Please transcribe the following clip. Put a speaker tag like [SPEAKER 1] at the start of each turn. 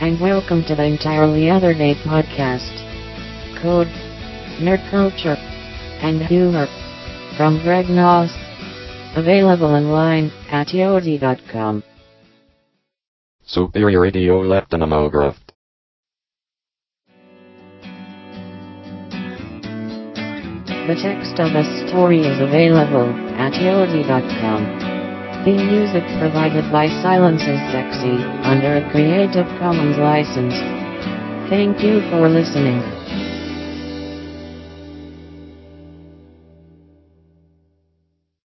[SPEAKER 1] and welcome to the Entirely Other Day podcast. Code, nerd culture, and humor from Greg Noss. Available online at yodi.com.
[SPEAKER 2] Superior Idioleptonomograph.
[SPEAKER 1] The text of the story is available at yodi.com. Theme music provided by Silence is Sexy under a Creative Commons license. Thank you for listening.